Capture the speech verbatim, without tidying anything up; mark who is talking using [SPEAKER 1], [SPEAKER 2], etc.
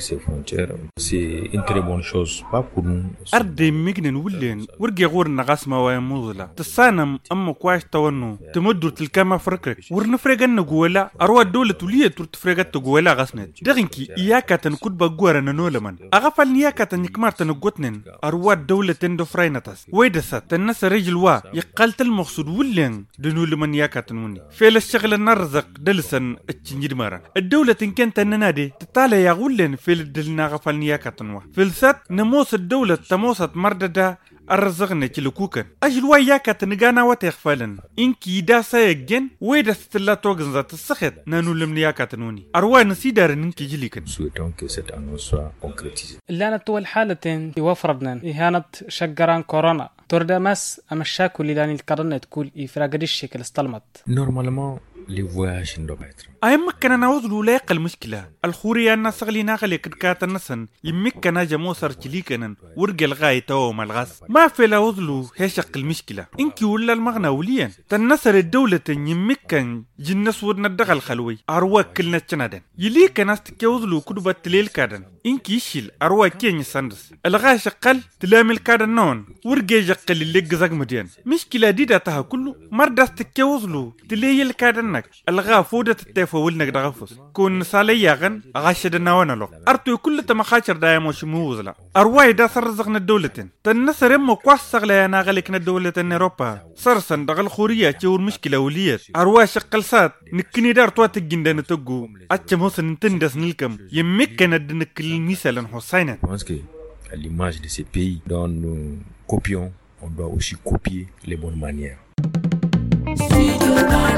[SPEAKER 1] ses frontières. C'est une très bonne chose, pas pour nous.
[SPEAKER 2] أردي مجنن ولين ورجع غور نغاسما ويموزلا تسانم أما كواش تونو تمدر تلكما فرقك ورنفرقا نقولا أروى الدولة تولية ترتفرقا تقولا غاسنت دغنكي إياكا تنكود بقوارا نولمن أغفل نياكا تنكمار تنقوتنن أروى الدولة تندفرينتس ويدسا تنس رجل وا يقالت المقصود ولين دنولمن ياكا تنوني فيل الشغل النرزق دلسن اتشنجد مارا الدولة إن كانت ننادي تتالي يا غولين فيل الدلنا غفل نياكا تنوا فيلسات نموس الدولة تموسة مرددا الرزقنا كيلوكوكا أجل وياكا تنقانا وتغفلن إنكي دا سايقين ويدا ستلا توغن ذات السخط نانو لمنياكا تنوني أروا نسيدار ننكي جليكن
[SPEAKER 1] Souhaitons que cette annonce soit concrétisée.
[SPEAKER 3] اللي طول حالة يوفرنا إهانة شجران كورونا توردا مس أما الشاكو اللي لاني القرنة تقول إفراج الشكل استلمت.
[SPEAKER 1] Normalement, les voyages ne doivent pas être.
[SPEAKER 2] أهم كنا نوصلوا لايق المشكلة الخورية الناس غلي ناغلي كدكات النسن يمكنا جموسر كليكنا ورقل غاية توم الغاز ما في لوصلوا هشق المشكلة إنكي ولا المغنى وليا تنسر الدولة يمكن جنس ودنا الدغل خلوي أروا كلنا تنادن يليك ناس تكوزلوا كدبة تليل كادن إنكي يشيل أروا كيني ساندس الغاية شقل تلامل كادن نون ورقل جقل اللي قزاق مدين مشكلة ديدا تها كله مرداس تكوزلوا تليل كادنك الغا فودة التيف ولنك دغفص كون سالي ياغن غاشد نوانا لو ارتو كل تمخاشر دايمو شموزلا ارواي دا سرزقنا الدولتين تنسر يمو كواس سغلا يانا غالكنا الدولتين اوروبا سرسن دغل خوريا تشور مشكلة وليات ارواي شقلسات نكني دار توات الجندان تقو اتشم حسن نتندس نلكم يمكن ادنك المثال حسينا.
[SPEAKER 1] Je pense que à l'image de ces pays dont nous copions, on doit aussi copier les bonnes manières.